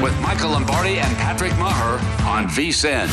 with Michael Lombardi and Patrick Maher on VSiN.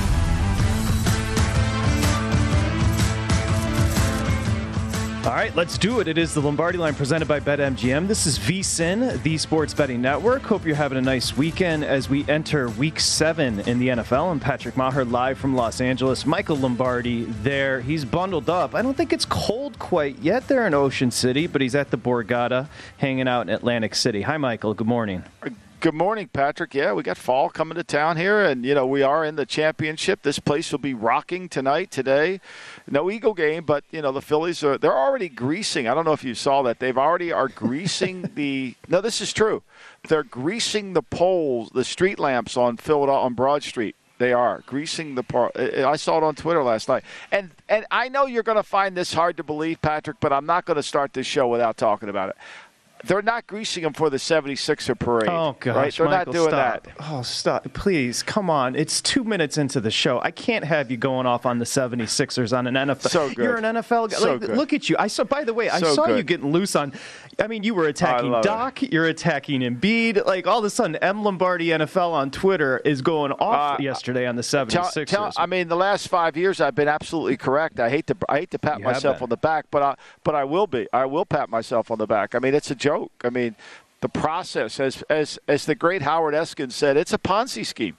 All right, let's do it. It is the Lombardi Line presented by BetMGM. This is VSiN, the Sports Betting Network. Hope you're having a nice weekend as we enter Week 7 in the NFL. I'm Patrick Maher live from Los Angeles. Michael Lombardi there. He's bundled up. I don't think it's cold quite yet there in Ocean City, but he's at the Borgata hanging out in Atlantic City. Hi, Michael. Good morning. Good morning, Patrick. Yeah, we got fall coming to town here, and, we are in the championship. This place will be rocking today. No Eagle game, but, the Phillies, they're already greasing. I don't know if you saw that. They've already are greasing no, this is true. They're greasing the poles, the street lamps on Philadelphia, on Broad Street. They are greasing I saw it on Twitter last night. And I know you're going to find this hard to believe, Patrick, but I'm not going to start this show without talking about it. They're not greasing them for the 76er parade. Oh, gosh, right? They're Michael, not doing stop. that. Oh, stop. Please, come on. It's 2 minutes into the show. I can't have you going off on the 76ers on an NFL. So good. You're an NFL guy. So good. Look at you. By the way, I saw you getting loose on. You were attacking Doc. You're attacking Embiid. All of a sudden, M. Lombardi NFL on Twitter is going off yesterday on the 76ers. The last 5 years I've been absolutely correct. I hate to pat myself on the back, but I will be. I will pat myself on the back. It's a joke. The process, as the great Howard Eskin said, it's a Ponzi scheme.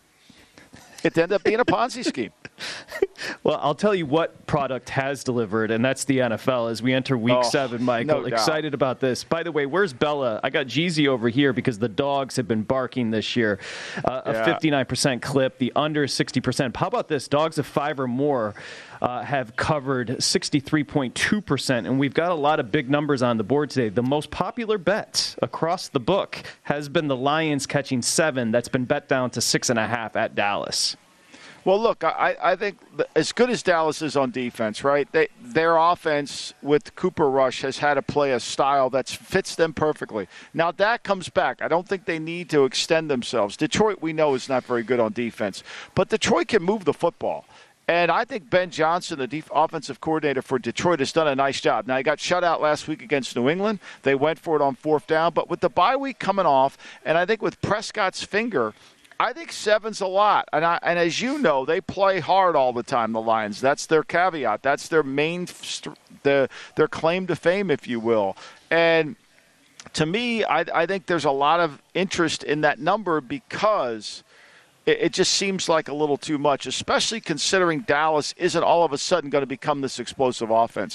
It ended up being a Ponzi scheme. Well, I'll tell you what product has delivered, and that's the NFL as we enter Week 7, Michael. No excited doubt. about this. By the way, where's Bella? I got Jeezy over here because the dogs have been barking this year. A 59% clip, the under 60%. How about this? Dogs of 5 or more have covered 63.2%, and we've got a lot of big numbers on the board today. The most popular bet across the book has been the Lions catching 7. That's been bet down to 6.5 at Dallas. Well, look, I think as good as Dallas is on defense, right, their offense with Cooper Rush has had to play a style that fits them perfectly. Now, Dak comes back. I don't think they need to extend themselves. Detroit, we know, is not very good on defense. But Detroit can move the football. And I think Ben Johnson, the offensive coordinator for Detroit, has done a nice job. Now, he got shut out last week against New England. They went for it on 4th down. But with the bye week coming off, and I think with Prescott's finger – I think 7's a lot. And as you know, they play hard all the time, the Lions. That's their caveat. That's their main their claim to fame, if you will. And to me, I think there's a lot of interest in that number because it just seems like a little too much, especially considering Dallas isn't all of a sudden going to become this explosive offense.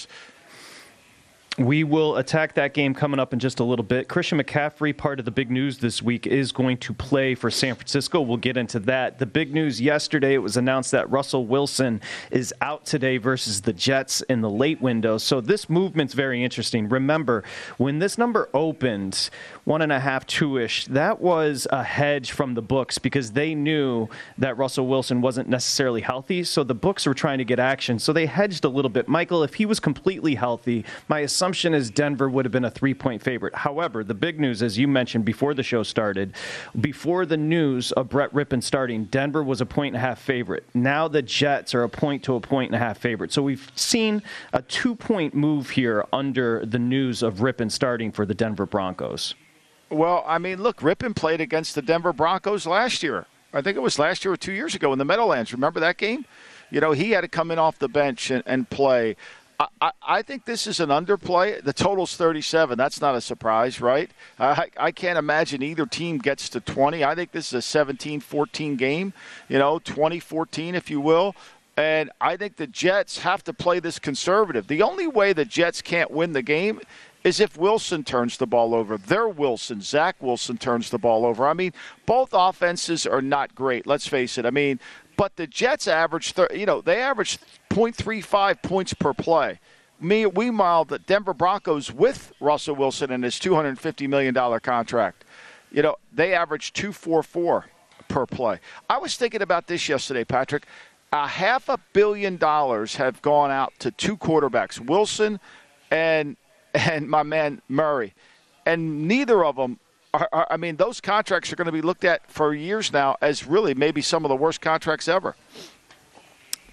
We will attack that game coming up in just a little bit. Christian McCaffrey, part of the big news this week, is going to play for San Francisco. We'll get into that. The big news yesterday, it was announced that Russell Wilson is out today versus the Jets in the late window. So this movement's very interesting. Remember, when this number opened, 1.5, 2-ish, that was a hedge from the books because they knew that Russell Wilson wasn't necessarily healthy. So the books were trying to get action. So they hedged a little bit. Michael, if he was completely healthy, my assumption is Denver would have been a 3-point favorite. However, the big news, as you mentioned before the show started, before the news of Brett Rippon starting, Denver was a 1.5 favorite. Now the Jets are a 1 to 1.5 favorite. So we've seen a 2-point move here under the news of Rippon starting for the Denver Broncos. Well, look, Rippon played against the Denver Broncos last year. I think it was last year or 2 years ago in the Meadowlands. Remember that game? He had to come in off the bench and play. I think this is an underplay. The total's 37. That's not a surprise, right? I can't imagine either team gets to 20. I think this is a 17-14 game, 20-14, if you will. And I think the Jets have to play this conservative. The only way the Jets can't win the game is if Wilson turns the ball over. Their Wilson, Zach Wilson, turns the ball over. Both offenses are not great, let's face it. But the Jets average, they average 0.35 points per play. Meanwhile, the Denver Broncos with Russell Wilson and his $250 million contract, they average 2.44 per play. I was thinking about this yesterday, Patrick. $500 million have gone out to 2 quarterbacks, Wilson and my man Murray, and neither of them. Those contracts are going to be looked at for years now as really maybe some of the worst contracts ever.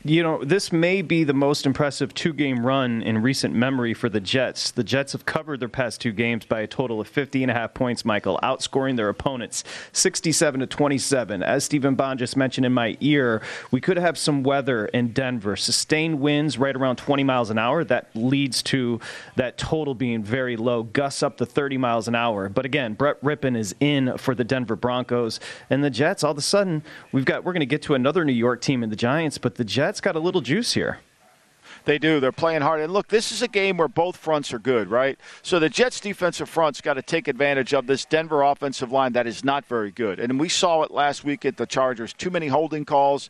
This may be the most impressive two-game run in recent memory for the Jets. The Jets have covered their past two games by a total of 50.5 points, Michael, outscoring their opponents 67-27. As Stephen Bond just mentioned in my ear, we could have some weather in Denver. Sustained winds right around 20 miles an hour. That leads to that total being very low, gusts up to 30 miles an hour. But again, Brett Rypien is in for the Denver Broncos. And the Jets, all of a sudden, we're going to get to another New York team in the Giants, but the Jets got a little juice here. They do. They're playing hard. And look, this is a game where both fronts are good, right? So the Jets' defensive front's got to take advantage of this Denver offensive line that is not very good. And we saw it last week at the Chargers. Too many holding calls.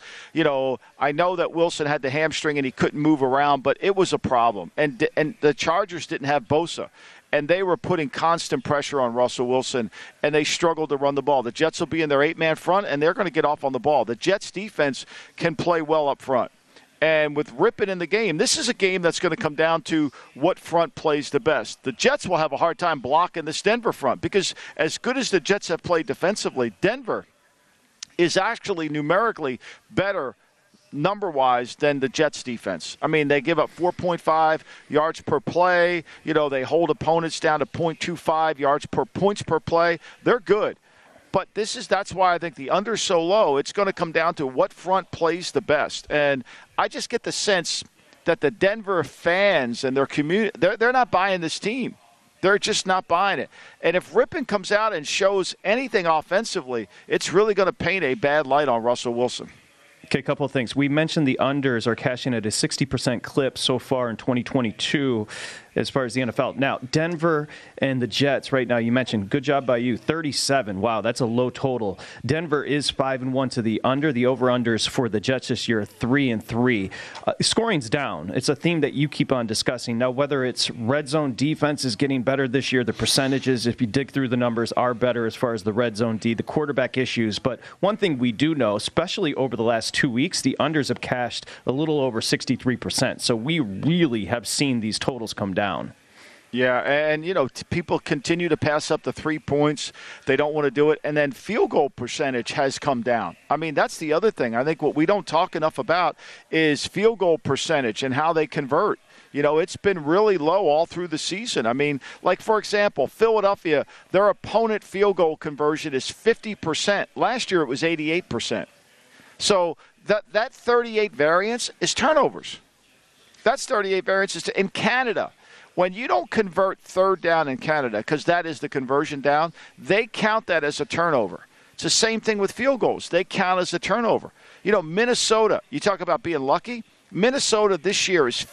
I know that Wilson had the hamstring and he couldn't move around, but it was a problem. And the Chargers didn't have Bosa. And they were putting constant pressure on Russell Wilson, and they struggled to run the ball. The Jets will be in their 8-man front, and they're going to get off on the ball. The Jets' defense can play well up front. And with Rypien in the game, this is a game that's going to come down to what front plays the best. The Jets will have a hard time blocking this Denver front because as good as the Jets have played defensively, Denver is actually numerically better number-wise than the Jets' defense. I mean, they give up 4.5 yards per play. They hold opponents down to 0.25 yards per points per play. They're good. But that's why I think the under's so low. It's going to come down to what front plays the best. And I just get the sense that the Denver fans and their community, they're not buying this team. They're just not buying it. And if Rypien comes out and shows anything offensively, it's really going to paint a bad light on Russell Wilson. Okay, a couple of things. We mentioned the unders are cashing at a 60% clip so far in 2022 as far as the NFL. Now, Denver and the Jets right now, you mentioned, good job by you, 37. Wow, that's a low total. Denver is 5-1 to the under. The over-unders for the Jets this year, 3-3. Scoring's down. It's a theme that you keep on discussing. Now, whether it's red zone defense is getting better this year, the percentages, if you dig through the numbers, are better as far as the red zone D, the quarterback issues. But one thing we do know, especially over the last 2 weeks, the unders have cashed a little over 63%. So we really have seen these totals come down. Yeah, and, people continue to pass up the 3 points. They don't want to do it. And then field goal percentage has come down. I mean, that's the other thing. I think what we don't talk enough about is field goal percentage and how they convert. It's been really low all through the season. I mean, like, for example, Philadelphia, their opponent field goal conversion is 50%. Last year it was 88%. So that 38 variance is turnovers. That's 38 variances in Canada. When you don't convert third down in Canada, because that is the conversion down, they count that as a turnover. It's the same thing with field goals. They count as a turnover. Minnesota, you talk about being lucky. Minnesota this year is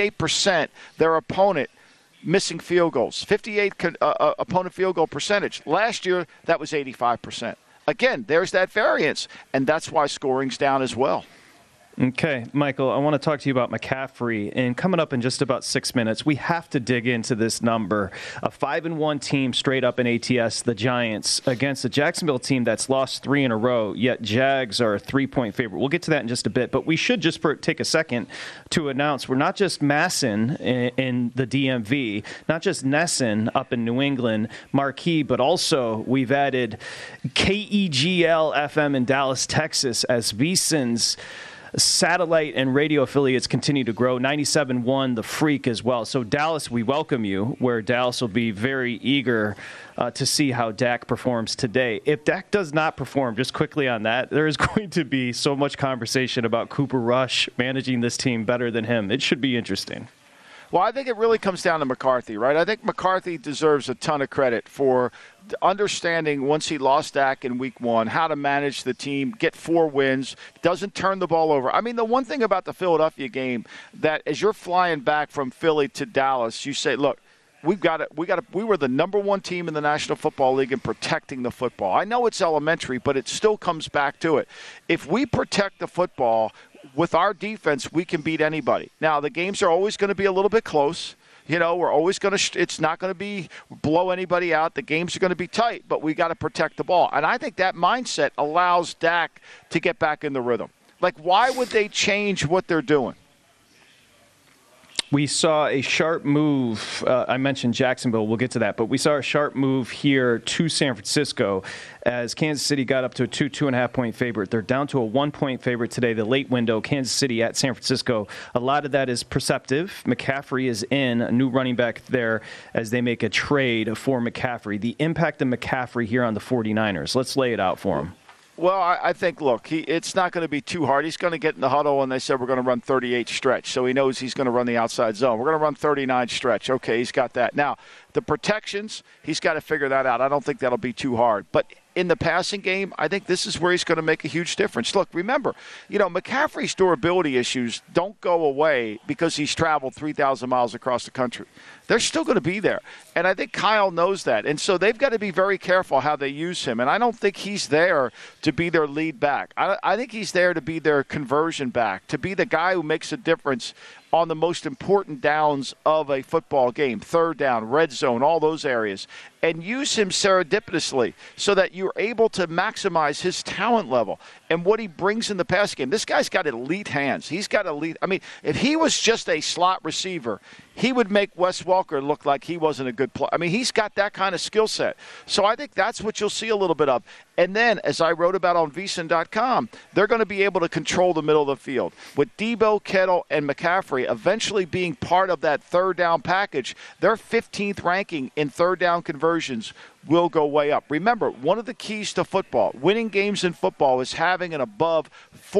58% their opponent missing field goals, 58 opponent field goal percentage. Last year, that was 85%. Again, there's that variance, and that's why scoring's down as well. Okay, Michael, I want to talk to you about McCaffrey. And coming up in just about 6 minutes, we have to dig into this number. A 5-1 team straight up in ATS, the Giants, against a Jacksonville team that's lost 3 in a row, yet Jags are a 3-point favorite. We'll get to that in just a bit, but we should just take a second to announce we're not just Masson in the DMV, not just Nesson up in New England, Marquee, but also we've added KEGL FM in Dallas, Texas, as VSiN's satellite and radio affiliates continue to grow. 97.1, The Freak as well. So Dallas, we welcome you, where Dallas will be very eager to see how Dak performs today. If Dak does not perform, just quickly on that, there is going to be so much conversation about Cooper Rush managing this team better than him. It should be interesting. Well, I think it really comes down to McCarthy, right? I think McCarthy deserves a ton of credit for understanding once he lost Dak in week 1, how to manage the team, get 4 wins, doesn't turn the ball over. I mean, the one thing about the Philadelphia game that as you're flying back from Philly to Dallas, you say, look, we were the number 1 team in the National Football League in protecting the football. I know it's elementary, but it still comes back to it. If we protect the football, with our defense, we can beat anybody. Now, the games are always going to be a little bit close. We're always going to – it's not going to be blow anybody out. The games are going to be tight, but we got to protect the ball. And I think that mindset allows Dak to get back in the rhythm. Like, why would they change what they're doing? We saw a sharp move. I mentioned Jacksonville. We'll get to that. But we saw a sharp move here to San Francisco as Kansas City got up to a 2.5 point favorite. They're down to a 1 point favorite today, the late window, Kansas City at San Francisco. A lot of that is perceptive. McCaffrey is in, a new running back there as they make a trade for McCaffrey. The impact of McCaffrey here on the 49ers. Let's lay it out for him. Well, I think, look, it's not going to be too hard. He's going to get in the huddle, and they said we're going to run 38 stretch. So he knows he's going to run the outside zone. We're going to run 39 stretch. Okay, he's got that. Now, the protections, he's got to figure that out. I don't think that'll be too hard. But in the passing game, I think this is where he's going to make a huge difference. Look, remember, McCaffrey's durability issues don't go away because he's traveled 3,000 miles across the country. They're still going to be there. And I think Kyle knows that. And so they've got to be very careful how they use him. And I don't think he's there to be their lead back. I think he's there to be their conversion back, to be the guy who makes a difference on the most important downs of a football game, third down, red zone, all those areas, and use him serendipitously so that you're able to maximize his talent level and what he brings in the pass game. This guy's got elite hands. He's got elite. I mean, if he was just a slot receiver, he would make Wes Welker look like he wasn't a good player. I mean, he's got that kind of skill set. So I think that's what you'll see a little bit of. And then, as I wrote about on vsin.com, they're going to be able to control the middle of the field. With Debo, Kittle, and McCaffrey eventually being part of that third down package, their 15th ranking in third down conversions will go way up. Remember, one of the keys to football, winning games in football, is having an above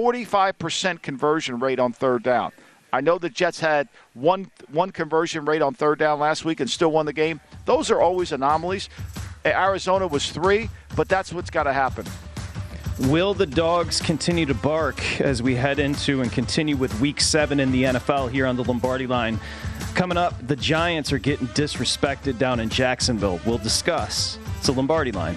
45% conversion rate on third down. I know the Jets had one conversion rate on third down last week and still won the game. Those are always anomalies. Arizona was 3, but that's what's got to happen. Will the dogs continue to bark as we head into and continue with Week 7 in the NFL here on the Lombardi Line? Coming up, the Giants are getting disrespected down in Jacksonville. We'll discuss. It's the Lombardi Line.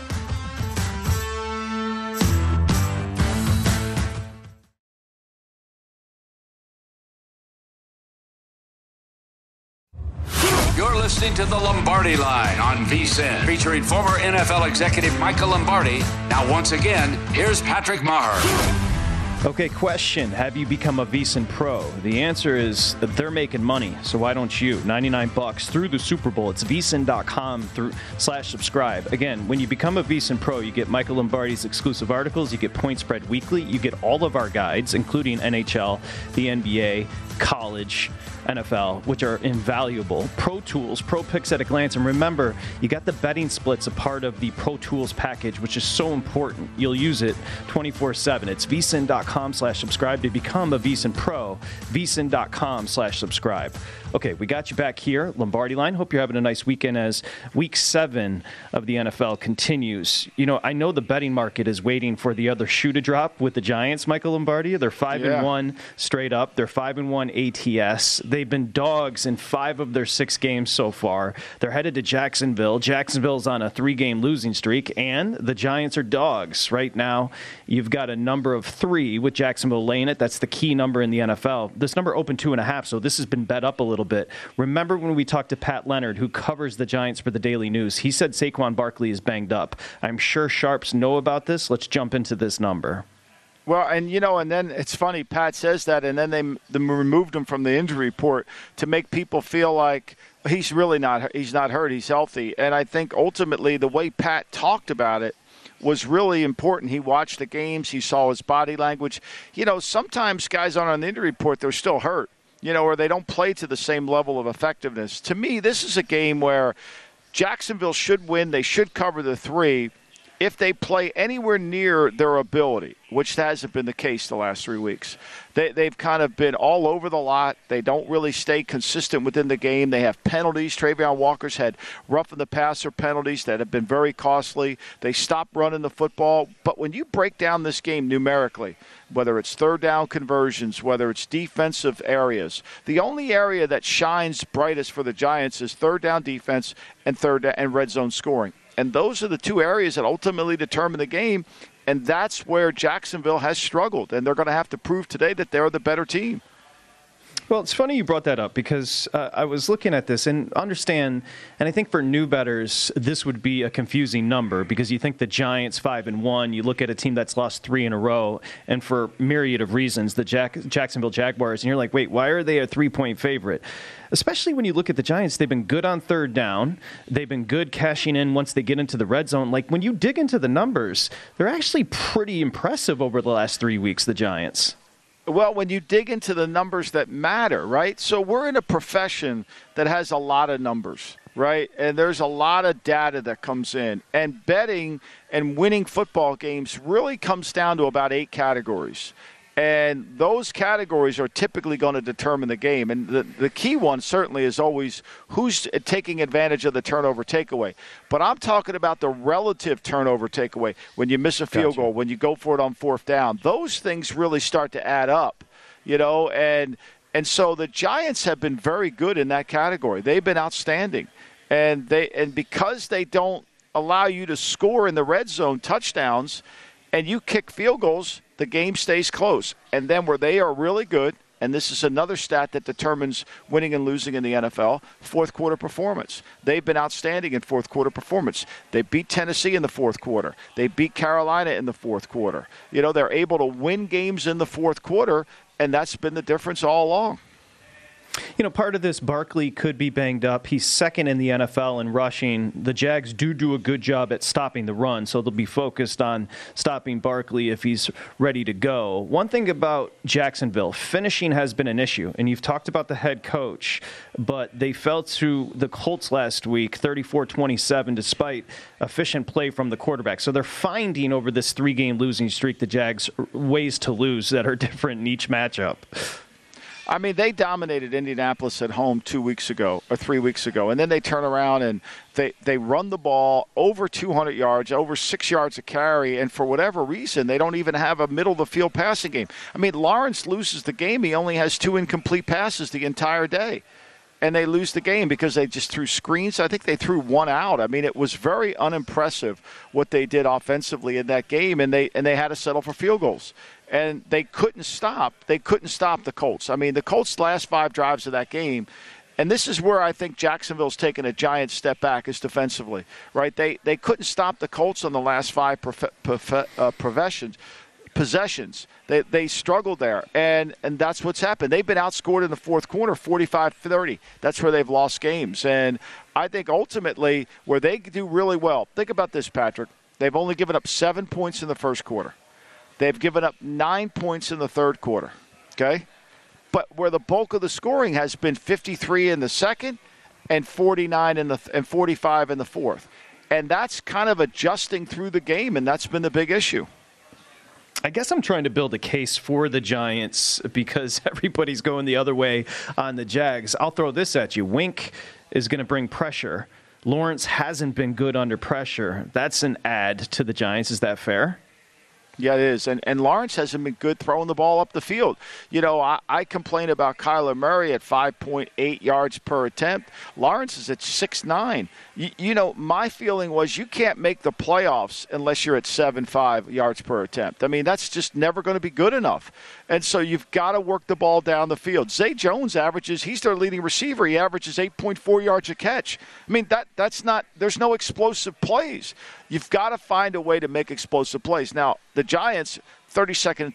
You're listening to the Lombardi Line on VSiN, featuring former NFL executive Michael Lombardi. Now, once again, here's Patrick Maher. Okay, question. Have you become a VSiN Pro? The answer is they're making money, so why don't you? $99 through the Super Bowl. It's vsin.com/subscribe. Again, when you become a VSiN Pro, you get Michael Lombardi's exclusive articles, you get Point Spread Weekly, you get all of our guides, including NHL, the NBA, college, NFL, which are invaluable. Pro Tools, Pro Picks at a glance. And remember, you got the betting splits a part of the Pro Tools package, which is so important. You'll use it 24/7. It's vsin.com/subscribe to become a VSiN Pro. vsin.com/subscribe. Okay, we got you back here, Lombardi Line. Hope you're having a nice weekend as Week 7 of the NFL continues. I know the betting market is waiting for the other shoe to drop with the Giants, Michael Lombardi. They're 5-1 straight up. They're 5-1 ATS. They've been dogs in 5 of their 6 games so far. They're headed to Jacksonville. Jacksonville's on a 3-game losing streak, and the Giants are dogs. Right now, you've got a number of 3 with Jacksonville laying it. That's the key number in the NFL. This number opened 2.5, so this has been bet up a little bit. Remember when we talked to Pat Leonard, who covers the Giants for the Daily News? He said Saquon Barkley is banged up. I'm sure sharps know about this. Let's jump into this number. Well, and then it's funny, Pat says that, and then they removed him from the injury report to make people feel like he's not hurt, he's healthy. And I think ultimately the way Pat talked about it was really important. He watched the games, he saw his body language. Sometimes guys aren't on the injury report, they're still hurt, or they don't play to the same level of effectiveness. To me, this is a game where Jacksonville should win, they should cover the 3. If they play anywhere near their ability, which hasn't been the case the last 3 weeks. They've kind of been all over the lot. They don't really stay consistent within the game. They have penalties. Travion Walker's had roughing the passer penalties that have been very costly. They stopped running the football. But when you break down this game numerically, whether it's third down conversions, whether it's defensive areas, the only area that shines brightest for the Giants is third down defense and red zone scoring. And those are the 2 areas that ultimately determine the game, and that's where Jacksonville has struggled, and they're going to have to prove today that they're the better team. Well, it's funny you brought that up because I was looking at this and understand, and I think for new bettors, this would be a confusing number because you think the Giants 5-1, you look at a team that's lost 3 in a row, and for myriad of reasons, the Jacksonville Jaguars, and you're like, wait, why are they a 3-point favorite? Especially when you look at the Giants, they've been good on third down. They've been good cashing in once they get into the red zone. Like, when you dig into the numbers, they're actually pretty impressive over the last 3 weeks, the Giants. Well, when you dig into the numbers that matter, right? So we're in a profession that has a lot of numbers, right? And there's a lot of data that comes in. And betting and winning football games really comes down to about 8 categories. And those categories are typically going to determine the game. And the key one certainly is always who's taking advantage of the turnover takeaway. But I'm talking about the relative turnover takeaway. When you miss a field goal, when you go for it on fourth down, those things really start to add up, and so the Giants have been very good in that category. They've been outstanding. And because they don't allow you to score in the red zone touchdowns and you kick field goals, the game stays close. And then where they are really good, and this is another stat that determines winning and losing in the NFL, fourth quarter performance. They've been outstanding in fourth quarter performance. They beat Tennessee in the fourth quarter. They beat Carolina in the fourth quarter. They're able to win games in the fourth quarter, and that's been the difference all along. Part of this, Barkley could be banged up. He's second in the NFL in rushing. The Jags do a good job at stopping the run, so they'll be focused on stopping Barkley if he's ready to go. One thing about Jacksonville, finishing has been an issue, and you've talked about the head coach, but they fell to the Colts last week, 34-27, despite efficient play from the quarterback. So they're finding over this 3-game losing streak the Jags ways to lose that are different in each matchup. I mean, they dominated Indianapolis at home 2 weeks ago or 3 weeks ago, and then they turn around and they run the ball over 200 yards, over 6 yards a carry, and for whatever reason, they don't even have a middle-of-the-field passing game. I mean, Lawrence loses the game. He only has 2 incomplete passes the entire day, and they lose the game because they just threw screens. I think they threw 1 out. I mean, it was very unimpressive what they did offensively in that game, and they had to settle for field goals. And they couldn't stop the Colts. I mean, the Colts' last 5 drives of that game, and this is where I think Jacksonville's taken a giant step back is defensively, right? They couldn't stop the Colts on the last 5 possessions. They struggled there, and that's what's happened. They've been outscored in the fourth quarter, 45-30. That's where they've lost games. And I think ultimately where they do really well, think about this, Patrick. They've only given up 7 points in the first quarter. They've given up 9 points in the third quarter, okay? But where the bulk of the scoring has been 53 in the second and 49 and 45 in the fourth. And that's kind of adjusting through the game, and that's been the big issue. I guess I'm trying to build a case for the Giants because everybody's going the other way on the Jags. I'll throw this at you. Wink is going to bring pressure. Lawrence hasn't been good under pressure. That's an add to the Giants. Is that fair? Yeah, it is. And Lawrence hasn't been good throwing the ball up the field. I complain about Kyler Murray at 5.8 yards per attempt. Lawrence is at 6.9. My feeling was you can't make the playoffs unless you're at 7.5 yards per attempt. I mean, that's just never going to be good enough. And so you've got to work the ball down the field. Zay Jones he's their leading receiver. He averages 8.4 yards a catch. I mean, that's not, there's no explosive plays. You've got to find a way to make explosive plays. Now, the Giants, 32nd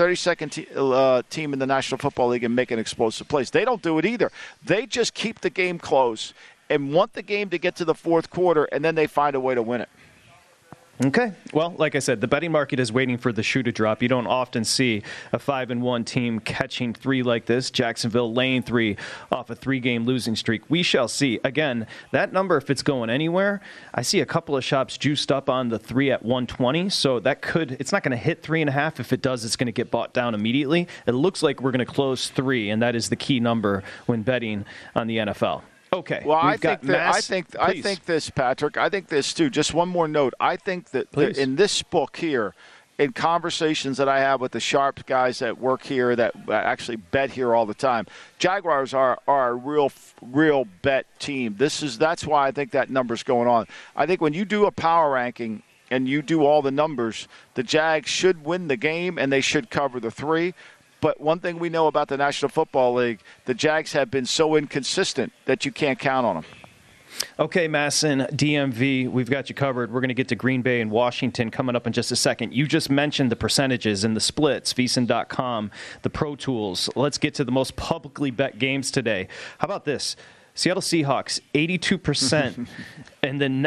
team in the National Football League in making explosive plays. They don't do it either. They just keep the game close and want the game to get to the fourth quarter, and then they find a way to win it. Okay. Well, like I said, the betting market is waiting for the shoe to drop. You don't often see a 5-1 team catching 3 like this. Jacksonville laying 3 off a 3-game losing streak. We shall see. Again, that number, if it's going anywhere, I see a couple of shops juiced up on the 3 at 120. So it's not going to hit 3.5. If it does, it's going to get bought down immediately. It looks like we're going to close 3, and that is the key number when betting on the NFL. Okay. Well, I think this, Patrick. I think this too. Just one more note. I think that in this book here, in conversations that I have with the sharp guys that work here, that actually bet here all the time, Jaguars are a real bet team. That's why I think that number's going on. I think when you do a power ranking and you do all the numbers, the Jags should win the game and they should cover the 3. But one thing we know about the National Football League, the Jags have been so inconsistent that you can't count on them. Okay, Masson, DMV, we've got you covered. We're going to get to Green Bay and Washington coming up in just a second. You just mentioned the percentages and the splits, VSiN.com, the Pro Tools. Let's get to the most publicly bet games today. How about this? Seattle Seahawks, 82%, and then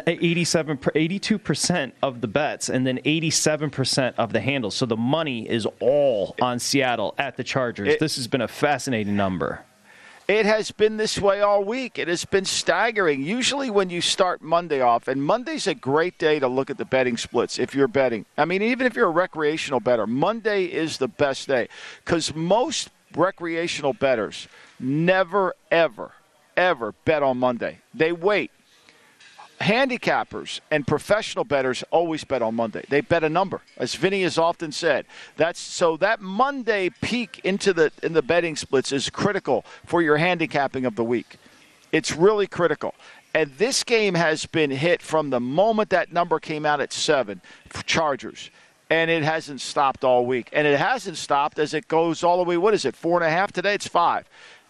82% of the bets, and then 87% of the handles. So the money is all on Seattle at the Chargers. This has been a fascinating number. It has been this way all week. It has been staggering. Usually when you start Monday off, and Monday's a great day to look at the betting splits if you're betting. I mean, even if you're a recreational bettor, Monday is the best day because most recreational bettors never, ever bet on Monday. They wait. Handicappers and professional bettors always bet on Monday. They bet a number, as Vinny has often said. So that Monday peak in the betting splits is critical for your handicapping of the week. It's really critical. And this game has been hit from the moment that number came out at 7 for Chargers. And it hasn't stopped all week. And it hasn't stopped as it goes all the way, 4.5 today? It's 5.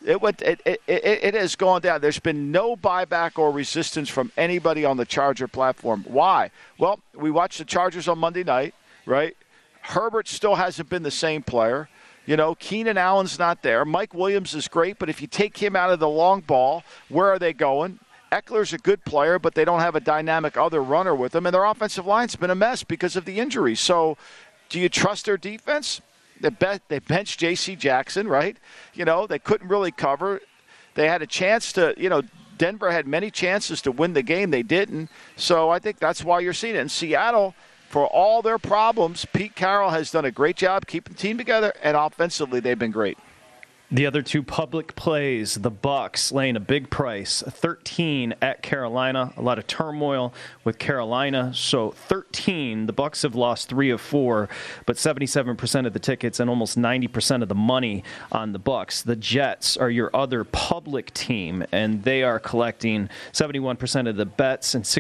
It has gone down. There's been no buyback or resistance from anybody on the Charger platform. Why? Well, we watched the Chargers on Monday night, right? Herbert still hasn't been the same player. You know, Keenan Allen's not there. Mike Williams is great, but if you take him out of the long ball, where are they going? Eckler's a good player, but they don't have a dynamic other runner with them, and their offensive line's been a mess because of the injuries. So do you trust their defense? They benched J.C. Jackson, right? You know, they couldn't really cover. They had a chance to, Denver had many chances to win the game. They didn't. So I think that's why you're seeing it. In Seattle, for all their problems, Pete Carroll has done a great job keeping the team together, and offensively they've been great. The other two public plays, the Bucs laying a big price, 13 at Carolina. A lot of turmoil with Carolina. So 13, the Bucs have lost 3 of 4, but 77% of the tickets and almost 90% of the money on the Bucs. The Jets are your other public team, and they are collecting 71% of the bets and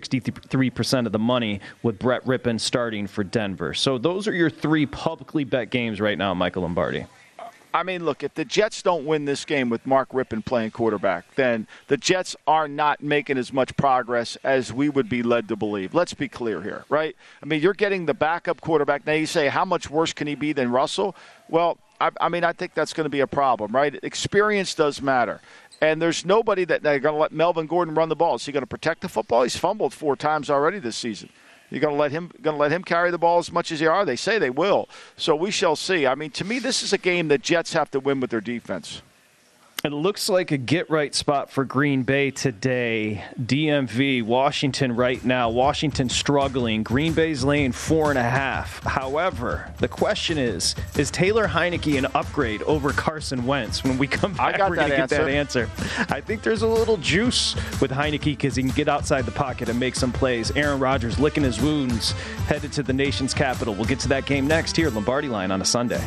63% of the money with Brett Rippon starting for Denver. So those are your 3 publicly bet games right now, Michael Lombardi. I mean, look, if the Jets don't win this game with Mark Rippon playing quarterback, then the Jets are not making as much progress as we would be led to believe. Let's be clear here, right? I mean, you're getting the backup quarterback. Now you say, how much worse can he be than Russell? Well, I think that's going to be a problem, right? Experience does matter. And there's nobody that they're going to let Melvin Gordon run the ball. Is he going to protect the football? He's fumbled 4 times already this season. You're going to let him carry the ball as much as they are? They say they will. So we shall see. I mean, to me, this is a game that Jets have to win with their defense. It looks like a get-right spot for Green Bay today. DMV, Washington right now. Washington struggling. Green Bay's laying 4.5. However, the question is Taylor Heineke an upgrade over Carson Wentz? When we come back, we're going to get that answer. I think there's a little juice with Heineke because he can get outside the pocket and make some plays. Aaron Rodgers licking his wounds, headed to the nation's capital. We'll get to that game next here at Lombardi Line on a Sunday.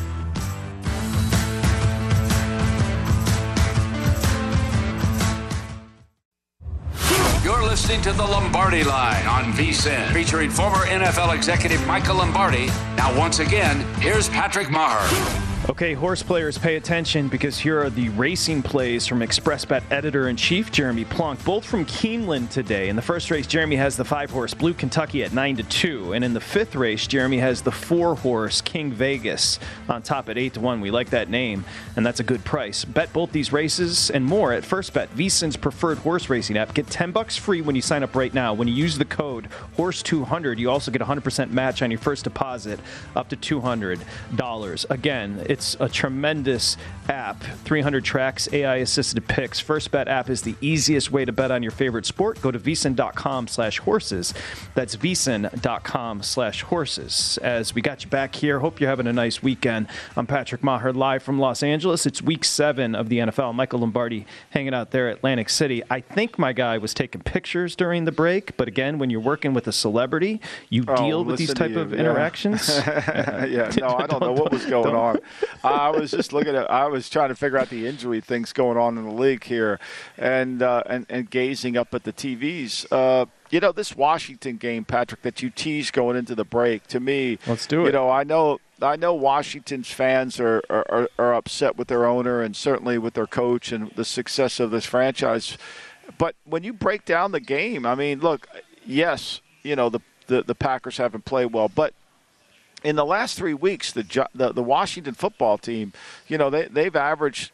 You're listening to the Lombardi Line on VSiN, featuring former NFL executive Michael Lombardi. Now, once again, here's Patrick Maher. Okay, horse players, pay attention because here are the racing plays from ExpressBet editor-in-chief Jeremy Plunk, both from Keeneland today. In the first race, Jeremy has the 5-horse Blue Kentucky at 9-2. And in the 5th race, Jeremy has the 4-horse King Vegas on top at 8-1. We like that name, and that's a good price. Bet both these races and more at FirstBet, VSiN's preferred horse racing app. Get $10 free when you sign up right now. When you use the code HORSE200, you also get a 100% match on your first deposit up to $200. Again, it's a tremendous app. 300 tracks, AI-assisted picks. FirstBet app is the easiest way to bet on your favorite sport. Go to vsin.com/horses. That's vsin.com/horses. As we got you back here, hope you're having a nice weekend. I'm Patrick Maher, live from Los Angeles. It's week 7 of the NFL. Michael Lombardi hanging out there at Atlantic City. I think my guy was taking pictures during the break, but again, when you're working with a celebrity, you deal with these type of interactions. Yeah, no, I don't know what was going on. I was just I was trying to figure out the injury things going on in the league here and gazing up at the TVs. This Washington game, Patrick, that you teased going into the break, to me. Let's do it. I know I know Washington's fans are upset with their owner and certainly with their coach and the success of this franchise. But when you break down the game, I mean, look, yes, the Packers haven't played well, but in the last 3 weeks, the Washington football team, they've averaged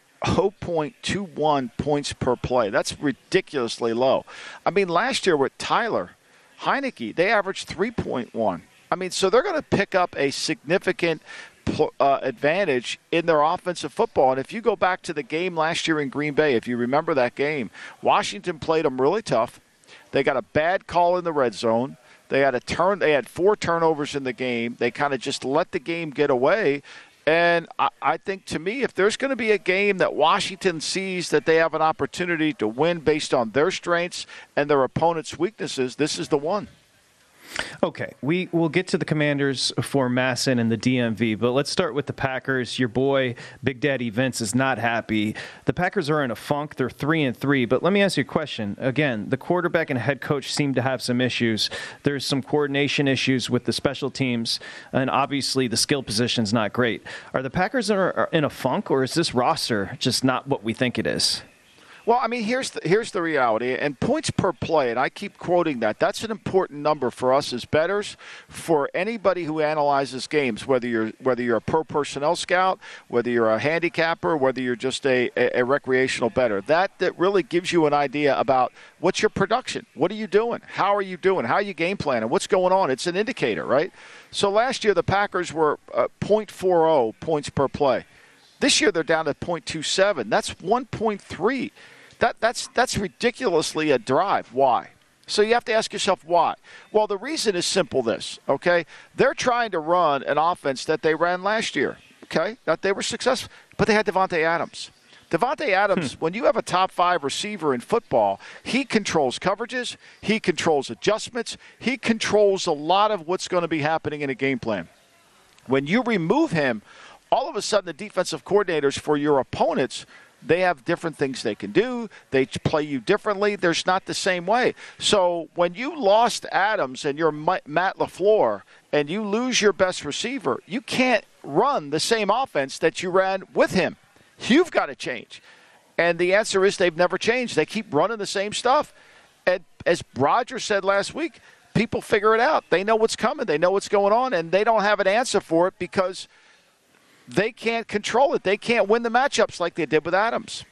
0.21 points per play. That's ridiculously low. I mean, last year with Tyler Heinicke, they averaged 3.1. I mean, so they're going to pick up a significant advantage in their offensive football. And if you go back to the game last year in Green Bay, if you remember that game, Washington played them really tough. They got a bad call in the red zone. They had 4 turnovers in the game. They kind of just let the game get away. And I think, to me, if there's going to be a game that Washington sees that they have an opportunity to win based on their strengths and their opponent's weaknesses, this is the one. Okay, we will get to the Commanders for Masson and the DMV, but let's start with the Packers. Your boy, Big Daddy Vince, is not happy. The Packers are in a funk. They're 3-3, but let me ask you a question. Again, the quarterback and head coach seem to have some issues. There's some coordination issues with the special teams, and obviously the skill position's not great. Are the Packers in a funk, or is this roster just not what we think it is? Well, I mean, here's the reality, and points per play, and I keep quoting that. That's an important number for us as bettors, for anybody who analyzes games, whether you're a pro personnel scout, whether you're a handicapper, whether you're just a recreational bettor. That really gives you an idea about what's your production. What are you doing? How are you doing? How are you game planning? What's going on? It's an indicator, right? So last year the Packers were 0.40 points per play. This year they're down to 0.27. That's 1.3. That's ridiculously a drive. Why? So you have to ask yourself why. Well, the reason is simple this, okay? They're trying to run an offense that they ran last year, okay? That they were successful, but they had Davante Adams. Davante Adams, when you have a top 5 receiver in football, he controls coverages, he controls adjustments, he controls a lot of what's going to be happening in a game plan. When you remove him, all of a sudden the defensive coordinators for your opponents, they have different things they can do. They play you differently. There's not the same way. So when you lost Adams and you're Matt LaFleur and you lose your best receiver, you can't run the same offense that you ran with him. You've got to change. And the answer is they've never changed. They keep running the same stuff. And as Roger said last week, people figure it out. They know what's coming. They know what's going on, and they don't have an answer for it because they can't control it. They can't win the matchups like they did with Adams.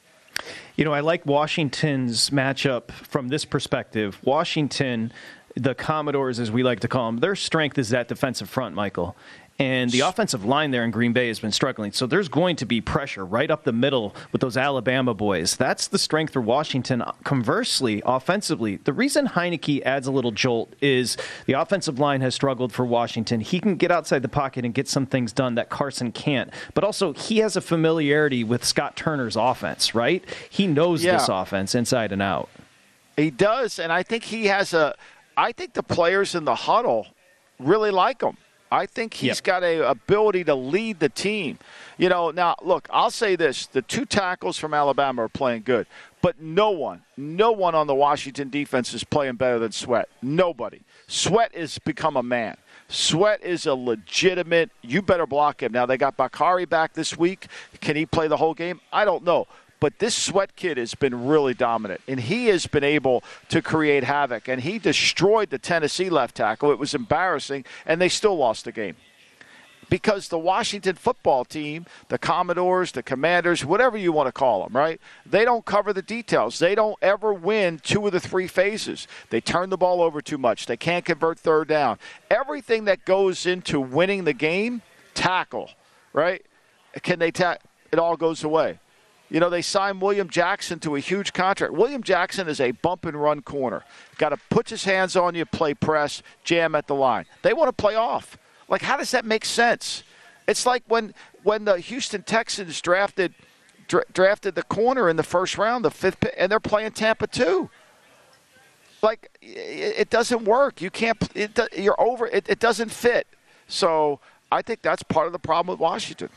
I like Washington's matchup from this perspective. Washington, the Commodores, as we like to call them, their strength is that defensive front, Michael. And the offensive line there in Green Bay has been struggling. So there's going to be pressure right up the middle with those Alabama boys. That's the strength for Washington. Conversely, offensively, the reason Heinicke adds a little jolt is the offensive line has struggled for Washington. He can get outside the pocket and get some things done that Carson can't. But also, he has a familiarity with Scott Turner's offense, right? He knows this offense inside and out. He does, and I think I think the players in the huddle really like him. I think he's got an ability to lead the team. Now, look, I'll say this. The 2 tackles from Alabama are playing good. But no one on the Washington defense is playing better than Sweat. Nobody. Sweat has become a man. Sweat is a legitimate, you better block him. Now, they got Bakari back this week. Can he play the whole game? I don't know. But this Sweat kid has been really dominant, and he has been able to create havoc. And he destroyed the Tennessee left tackle. It was embarrassing, and they still lost the game. Because the Washington football team, the Commodores, the Commanders, whatever you want to call them, right? They don't cover the details. They don't ever win 2 of the 3 phases. They turn the ball over too much. They can't convert third down. Everything that goes into winning the game, tackle, right? Can they tackle? It all goes away. They signed William Jackson to a huge contract. William Jackson is a bump-and-run corner. Got to put his hands on you, play press, jam at the line. They want to play off. Like, how does that make sense? It's like when the Houston Texans drafted the corner in the first round, the 5th pick, and they're playing Tampa 2. Like, it doesn't work. You can't. You're over. It doesn't fit. So I think that's part of the problem with Washington.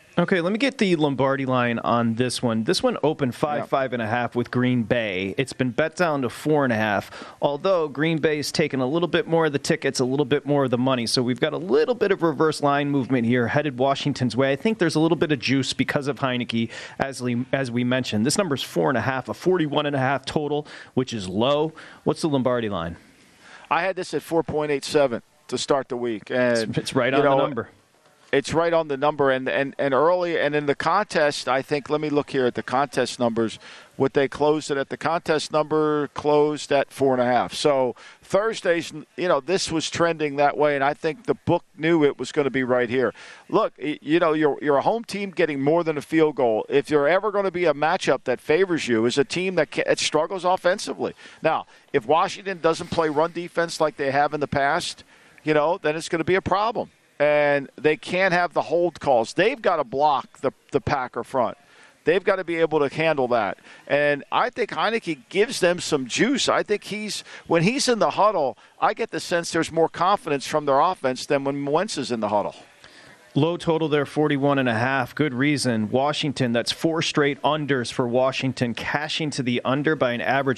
Okay, let me get the Lombardi line on this one. This one opened 5.5 with Green Bay. It's been bet down to 4.5, although Green Bay's taken a little bit more of the tickets, a little bit more of the money. So we've got a little bit of reverse line movement here, headed Washington's way. I think there's a little bit of juice because of Heinicke, as we mentioned. This number's 4.5, a 41.5 total, which is low. What's the Lombardi line? I had this at 4.87 to start the week. And it's right on the number. It's right on the number, and early, and in the contest, I think, let me look here at the contest numbers, what they closed it at. The contest number closed at 4.5. So Thursdays, this was trending that way, and I think the book knew it was going to be right here. Look, you're a home team getting more than a field goal. If you're ever going to be a matchup that favors you, is a team that struggles offensively. Now, if Washington doesn't play run defense like they have in the past, then it's going to be a problem. And they can't have the hold calls. They've got to block the Packer front. They've got to be able to handle that. And I think Heinicke gives them some juice. I think when he's in the huddle, I get the sense there's more confidence from their offense than when Wentz is in the huddle. Low total there, 41.5. Good reason. Washington, that's 4 straight unders for Washington, cashing to the under by an average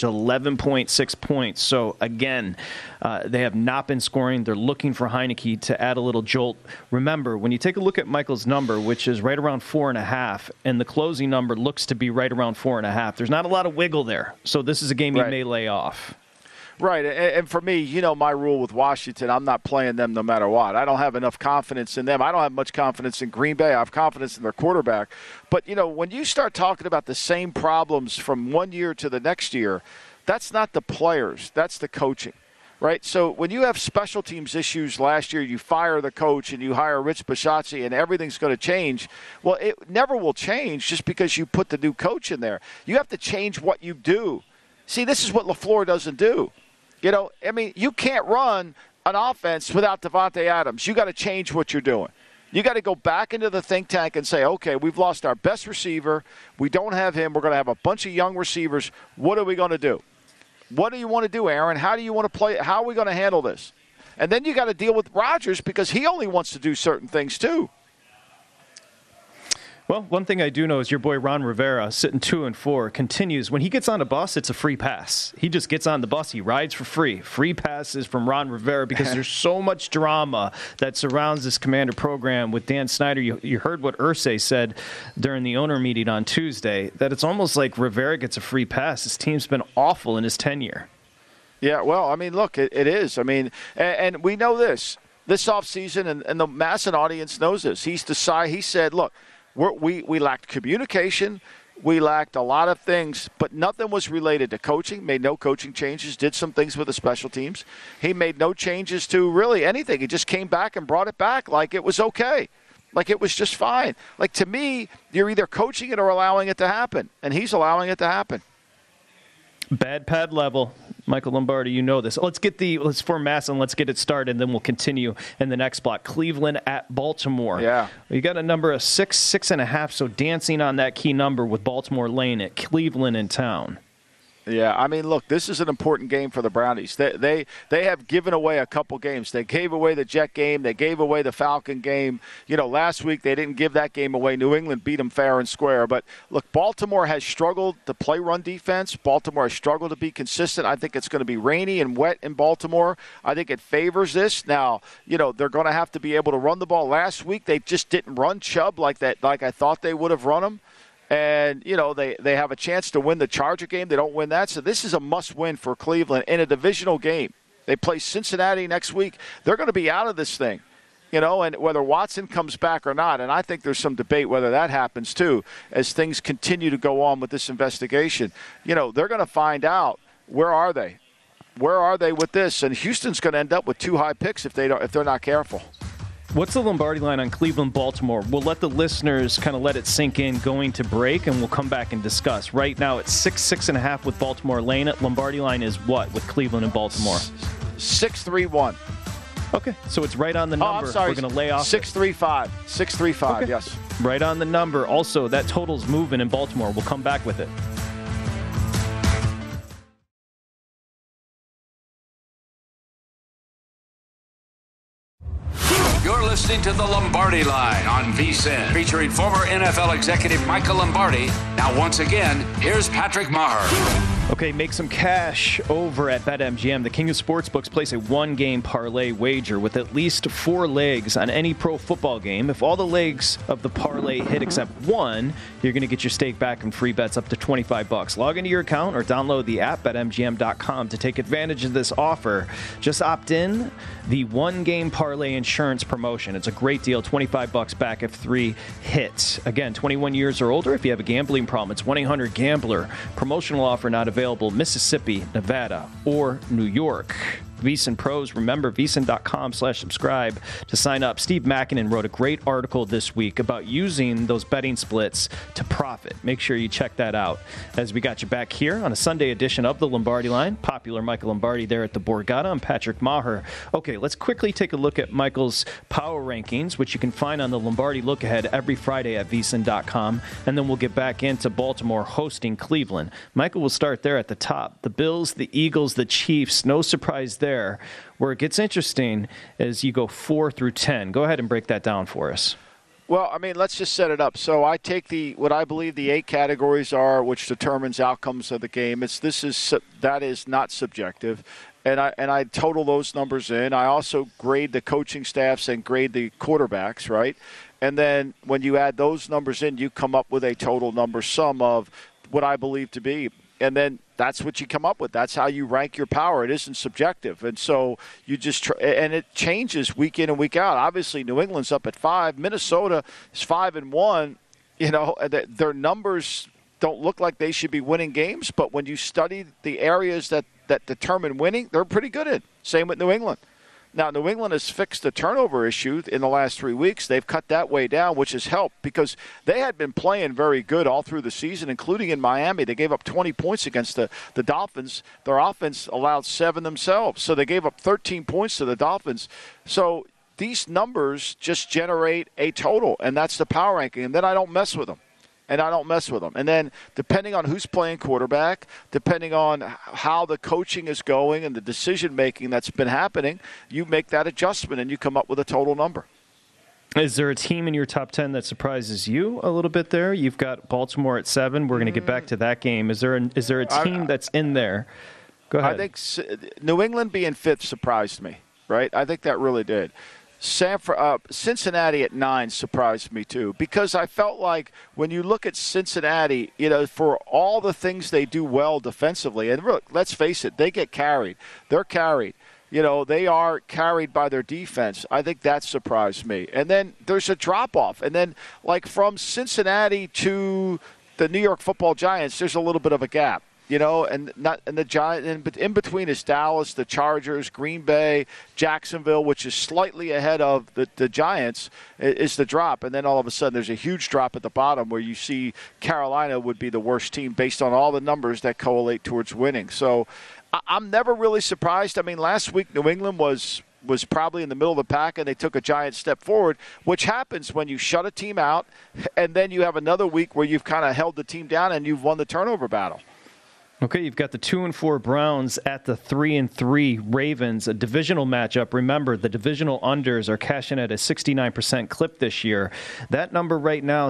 11.6 points. So, again, they have not been scoring. They're looking for Heinicke to add a little jolt. Remember, when you take a look at Michael's number, which is right around 4.5, and the closing number looks to be right around 4.5, there's not a lot of wiggle there. So this is a game you may lay off. Right, and for me, my rule with Washington, I'm not playing them no matter what. I don't have enough confidence in them. I don't have much confidence in Green Bay. I have confidence in their quarterback. But, when you start talking about the same problems from one year to the next year, that's not the players. That's the coaching, right? So when you have special teams issues last year, you fire the coach and you hire Rich Bisaccia and everything's going to change. Well, it never will change just because you put the new coach in there. You have to change what you do. See, this is what LaFleur doesn't do. You can't run an offense without Davante Adams. You got to change what you're doing. You got to go back into the think tank and say, okay, we've lost our best receiver. We don't have him. We're going to have a bunch of young receivers. What are we going to do? What do you want to do, Aaron? How do you want to play? How are we going to handle this? And then you got to deal with Rodgers because he only wants to do certain things too. Well, one thing I do know is your boy Ron Rivera, sitting 2-4, continues. When he gets on a bus, it's a free pass. He just gets on the bus. He rides for free. Free passes from Ron Rivera because there's so much drama that surrounds this Commander program with Dan Snyder. You heard what Irsay said during the owner meeting on Tuesday, that it's almost like Rivera gets a free pass. His team's been awful in his tenure. Yeah, well, look, it is. And we know this offseason, and the Masson audience knows this. He said, look, we lacked communication. We lacked a lot of things, but nothing was related to coaching. Made no coaching changes, did some things with the special teams. He made no changes to really anything. He just came back and brought it back like it was okay, like it was just fine. Like, to me, you're either coaching it or allowing it to happen, and he's allowing it to happen. Bad pad level. Michael Lombardi, you know this. Let's form mass and let's get it started, and then we'll continue in the next block. Cleveland at Baltimore. Yeah. You got a number of 6.5, so dancing on that key number with Baltimore laying it. Cleveland in town. Yeah, look, this is an important game for the Brownies. They have given away a couple games. They gave away the Jet game. They gave away the Falcon game. Last week they didn't give that game away. New England beat them fair and square. But, look, Baltimore has struggled to play run defense. Baltimore has struggled to be consistent. I think it's going to be rainy and wet in Baltimore. I think it favors this. Now, they're going to have to be able to run the ball. Last week they just didn't run Chubb like I thought they would have run him. And, they have a chance to win the Charger game. They don't win that. So this is a must-win for Cleveland in a divisional game. They play Cincinnati next week. They're going to be out of this thing, and whether Watson comes back or not. And I think there's some debate whether that happens, too, as things continue to go on with this investigation. They're going to find out, where are they? Where are they with this? And Houston's going to end up with 2 high picks if they're not careful. What's the Lombardi line on Cleveland-Baltimore? We'll let the listeners kind of let it sink in going to break, and we'll come back and discuss. Right now, it's 6.5 with Baltimore laying it. Lombardi line is what with Cleveland and Baltimore? 6-3-1. Okay, so it's right on the number. I'm sorry. We're going to lay off 6-3-5. 6-3-5, okay. Yes. Right on the number. Also, that total's moving in Baltimore. We'll come back with it. You're listening to the Lombardi Line on VSiN, featuring former NFL executive Michael Lombardi. Now, once again, here's Patrick Maher. Okay, make some cash over at BetMGM. The king of sportsbooks. Place a one-game parlay wager with at least 4 legs on any pro football game. If all the legs of the parlay hit except one, you're going to get your stake back and free bets up to $25. Log into your account or download the app at MGM.com to take advantage of this offer. Just opt in the one-game parlay insurance promotion. It's a great deal, $25 back if 3 hits. Again, 21 years or older if you have a gambling problem. It's 1-800-GAMBLER. Promotional offer not available Mississippi, Nevada, or New York. VSiN Pros, remember VSiN.com/subscribe to sign up. Steve Makinen wrote a great article this week about using those betting splits to profit. Make sure you check that out. As we got you back here on a Sunday edition of the Lombardi Line, popular Michael Lombardi there at the Borgata. I'm Patrick Maher. Okay, let's quickly take a look at Michael's power rankings, which you can find on the Lombardi Look Ahead every Friday at VSiN.com, and then we'll get back into Baltimore hosting Cleveland. Michael will start there at the top. The Bills, the Eagles, the Chiefs, no surprise there. Where it gets interesting is you go 4 through 10. Go ahead and break that down for us. Well, I mean, let's just set it up. So I take what I believe the 8 categories are, which determines outcomes of the game. That is not subjective, and I total those numbers in. I also grade the coaching staffs and grade the quarterbacks, right? And then when you add those numbers in, you come up with a total number sum of what I believe to be. And then that's what you come up with. That's how you rank your power. It isn't subjective. And so you just and it changes week in and week out. Obviously, New England's up at 5. Minnesota is 5-1. You know, their numbers don't look like they should be winning games. But when you study the areas that determine winning, they're pretty good at. Same with New England. Now, New England has fixed the turnover issue in the last 3 weeks. They've cut that way down, which has helped because they had been playing very good all through the season, including in Miami. They gave up 20 points against the Dolphins. Their offense allowed 7 themselves, so they gave up 13 points to the Dolphins. So these numbers just generate a total, and that's the power ranking, and then I don't mess with them. And then depending on who's playing quarterback, depending on how the coaching is going and the decision-making that's been happening, you make that adjustment and you come up with a total number. Is there a team in your top 10 that surprises you a little bit there? You've got Baltimore at 7. We're going to get back to that game. Is there a team that's in there? Go ahead. I think New England being 5th surprised me, right? I think that really did. Cincinnati at 9 surprised me too, because I felt like when you look at Cincinnati, you know, for all the things they do well defensively, and look, let's face it, they get carried. They're carried. You know, they are carried by their defense. I think that surprised me. And then there's a drop-off. And then, like, from Cincinnati to the New York Football Giants, there's a little bit of a gap. You know, and the Giants, but in between is Dallas, the Chargers, Green Bay, Jacksonville, which is slightly ahead of the Giants, is the drop. And then all of a sudden there's a huge drop at the bottom where you see Carolina would be the worst team based on all the numbers that correlate towards winning. So I'm never really surprised. I mean, last week New England was probably in the middle of the pack, and they took a giant step forward, which happens when you shut a team out, and then you have another week where you've kind of held the team down and you've won the turnover battle. Okay, you've got the 2-4 Browns at the 3-3 Ravens, a divisional matchup. Remember, the divisional unders are cashing at a 69% clip this year. That number right now,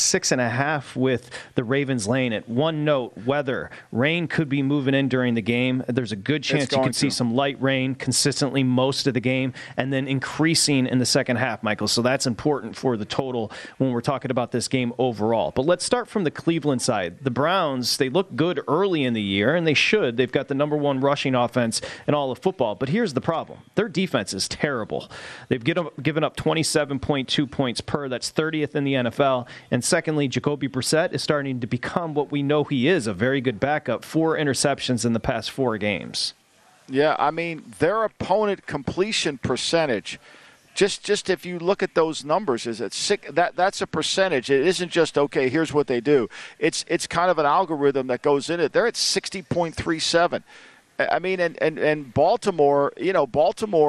6.5 with the Ravens laying it. One note, weather. Rain could be moving in during the game. There's a good chance you can see some light rain consistently most of the game and then increasing in the second half, Michael. So that's important for the total when we're talking about this game overall. But let's start from the Cleveland side. The Browns, they look good early in the year, and they should. They've got the number 1 rushing offense in all of football. But here's the problem. Their defense is terrible. They've given up 27.2 points per. That's 30th in the NFL. And secondly, Jacoby Brissett is starting to become what we know he is, a very good backup. 4 interceptions in the past 4 games. Yeah, I mean, their opponent completion percentage, just if you look at those numbers, is it sick? That's a percentage. It isn't just, okay, here's what they do. It's kind of an algorithm that goes in it. They're at 60.37. I mean, and Baltimore, you know, Baltimore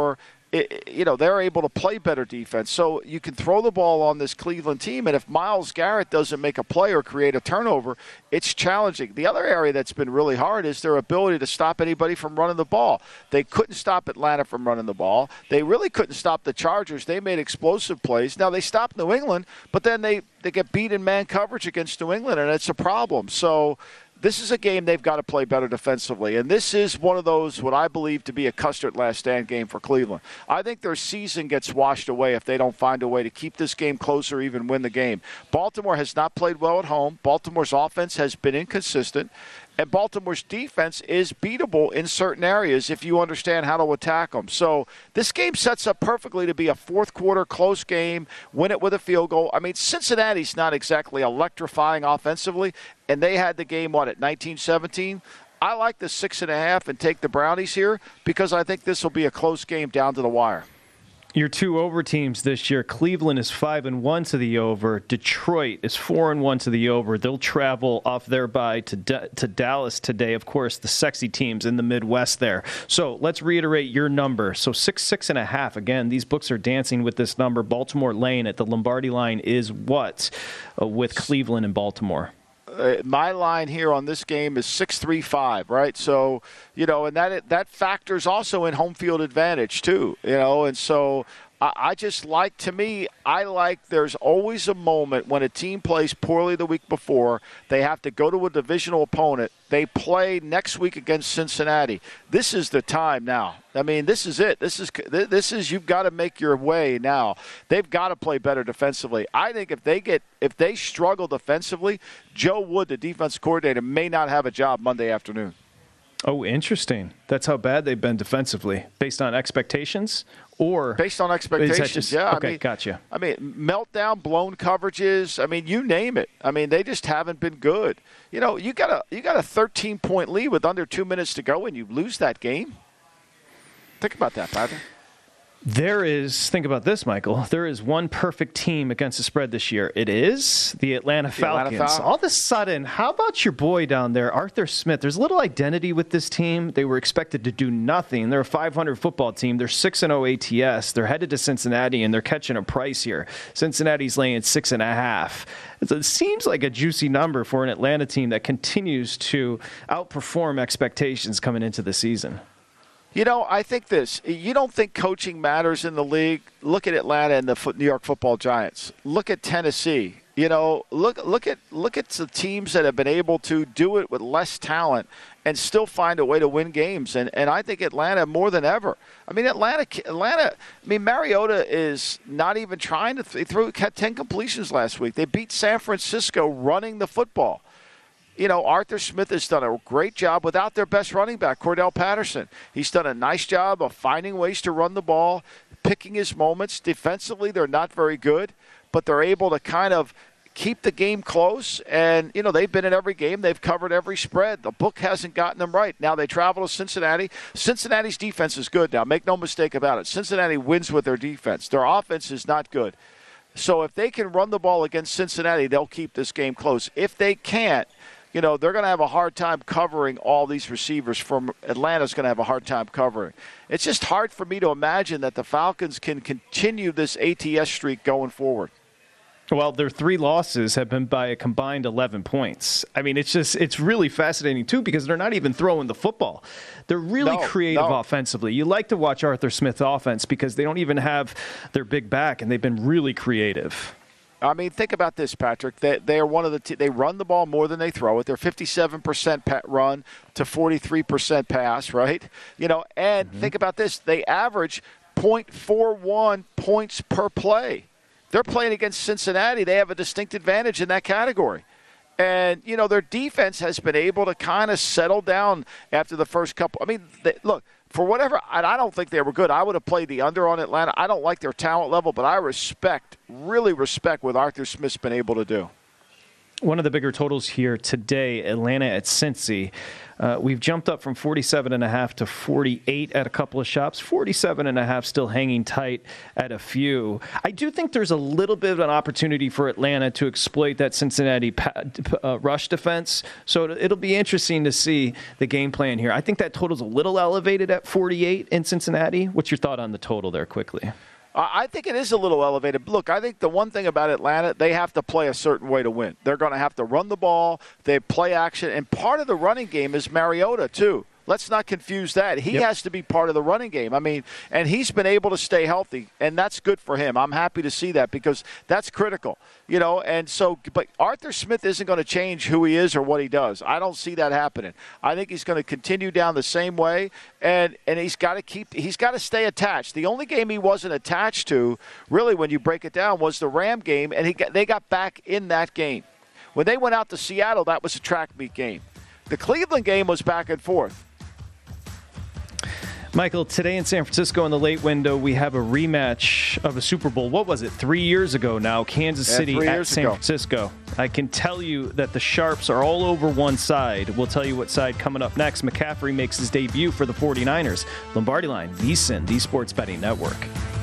they're able to play better defense. So you can throw the ball on this Cleveland team, and if Myles Garrett doesn't make a play or create a turnover, it's challenging. The other area that's been really hard is their ability to stop anybody from running the ball. They couldn't stop Atlanta from running the ball. They really couldn't stop the Chargers. They made explosive plays. Now, they stopped New England, but then they get beat in man coverage against New England, and it's a problem. So this is a game they've got to play better defensively. And this is one of those, what I believe to be a custard last stand game for Cleveland. I think their season gets washed away if they don't find a way to keep this game close or even win the game. Baltimore has not played well at home. Baltimore's offense has been inconsistent. And Baltimore's defense is beatable in certain areas if you understand how to attack them. So this game sets up perfectly to be a fourth-quarter close game, win it with a field goal. I mean, Cincinnati's not exactly electrifying offensively, and they had the game, at 19-17? I like the 6.5 and take the Brownies here because I think this will be a close game down to the wire. Your two over teams this year, Cleveland is 5-1 to the over. Detroit is 4-1 to the over. They'll travel off their bye to Dallas today. Of course, the sexy teams in the Midwest there. So let's reiterate your number. So 6.5. Again, these books are dancing with this number. Baltimore laying it. The Lombardi line is what with Cleveland and Baltimore? My line here on this game is 6.35, right? So, and that factors also in home field advantage too, and so I just like, to me, I like there's always a moment when a team plays poorly the week before, they have to go to a divisional opponent. They play next week against Cincinnati. This is the time now. I mean, this is it. This is you've got to make your way now. They've got to play better defensively. I think if they struggle defensively, Joe Wood, the defense coordinator, may not have a job Monday afternoon. Oh, interesting. That's how bad they've been defensively, based on expectations, or based on expectations. Yeah, okay, gotcha. I mean, meltdown, blown coverages. I mean, you name it. I mean, they just haven't been good. You got a 13-point lead with under 2 minutes to go, and you lose that game. Think about that, Patrick. Think about this, Michael. There is one perfect team against the spread this year. It is the Atlanta Falcons. All of a sudden, how about your boy down there, Arthur Smith? There's a little identity with this team. They were expected to do nothing. They're a 500 football team. They're 6-0 ATS. They're headed to Cincinnati, and they're catching a price here. Cincinnati's laying 6.5. It seems like a juicy number for an Atlanta team that continues to outperform expectations coming into the season. I think this. You don't think coaching matters in the league? Look at Atlanta and the New York Football Giants. Look at Tennessee. Look at the teams that have been able to do it with less talent and still find a way to win games. And I think Atlanta more than ever. I mean, Mariota is not even trying to had 10 completions last week. They beat San Francisco running the football. Arthur Smith has done a great job without their best running back, Cordell Patterson. He's done a nice job of finding ways to run the ball, picking his moments. Defensively, they're not very good, but they're able to kind of keep the game close. And, they've been in every game. They've covered every spread. The book hasn't gotten them right. Now they travel to Cincinnati. Cincinnati's defense is good now. Make no mistake about it. Cincinnati wins with their defense. Their offense is not good. So if they can run the ball against Cincinnati, they'll keep this game close. If they can't, they're going to have a hard time covering all these receivers. From Atlanta's going to have a hard time covering. It's just hard for me to imagine that the Falcons can continue this ATS streak going forward. Well, their 3 losses have been by a combined 11 points. I mean, it's really fascinating, too, because they're not even throwing the football. They're really creative offensively. You like to watch Arthur Smith's offense because they don't even have their big back, and they've been really creative. I mean, think about this, Patrick. They are one of the they run the ball more than they throw it. They're 57% run to 43% pass, right? And think about this. They average 0.41 points per play. They're playing against Cincinnati. They have a distinct advantage in that category. And, their defense has been able to kind of settle down after the first couple. I mean, look, for whatever, and I don't think they were good. I would have played the under on Atlanta. I don't like their talent level, but I really respect what Arthur Smith's been able to do. One of the bigger totals here today, Atlanta at Cincy. We've jumped up from 47.5 to 48 at a couple of shops. 47.5 still hanging tight at a few. I do think there's a little bit of an opportunity for Atlanta to exploit that Cincinnati rush defense. So it'll be interesting to see the game plan here. I think that total's a little elevated at 48 in Cincinnati. What's your thought on the total there quickly? I think it is a little elevated. Look, I think the one thing about Atlanta, they have to play a certain way to win. They're going to have to run the ball. They play action. And part of the running game is Mariota, too. Let's not confuse that. He has to be part of the running game. I mean, and he's been able to stay healthy, and that's good for him. I'm happy to see that because that's critical, you know. And so, but Arthur Smith isn't going to change who he is or what he does. I don't see that happening. I think he's going to continue down the same way, and he's got to stay attached. The only game he wasn't attached to, really, when you break it down, was the Ram game, and they got back in that game. When they went out to Seattle, that was a track meet game. The Cleveland game was back and forth. Michael, today in San Francisco in the late window, we have a rematch of a Super Bowl. What was it? 3 years ago now, Kansas City at San Francisco. I can tell you that the Sharps are all over one side. We'll tell you what side coming up next. McCaffrey makes his debut for the 49ers. Lombardi Line, VSiN, the Sports Betting Network.